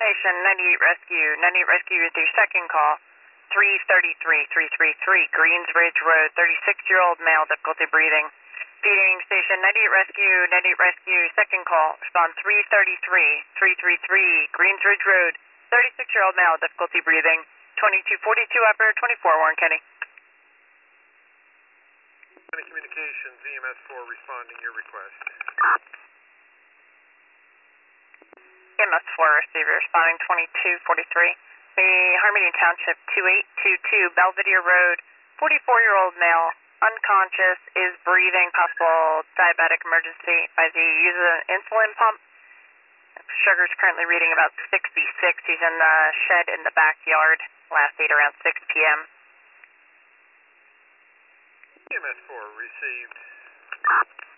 Station, 98 Rescue with your second call. 333 Greens Ridge Road, 36-year-old male, difficulty breathing. Feeding Station, 98 Rescue, second call. Respond 333 Greens Ridge Road, 36-year-old male, difficulty breathing. 2242 operator 24, Warren County. Communications, EMS4 responding your request. EMS4 receiver responding 2243. The Harmony Township 2822 Belvedere Road, 44-year-old male, unconscious, is breathing, possible diabetic emergency. As he uses an insulin pump. Sugar's currently reading about 66. He's in the shed in the backyard. Last ate around 6 p.m. EMS4 received.